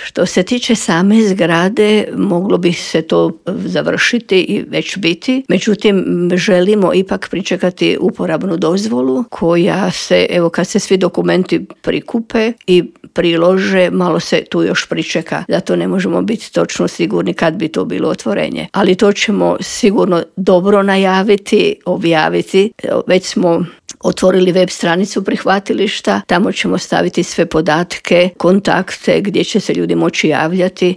Što se tiče same zgrade, moglo bi se to završiti i već biti. Međutim, želimo ipak pričekati uporabnu dozvolu koja se, evo kad se svi dokumenti prikupe i prilože, malo se tu još pričeka. Zato ne možemo biti točno sigurni kad bi to bilo otvorenje. Ali to ćemo sigurno dobro najaviti, objaviti. Već smo otvorili web stranicu prihvatilišta, tamo ćemo staviti sve podatke, kontakte gdje će se ljudi moći javljati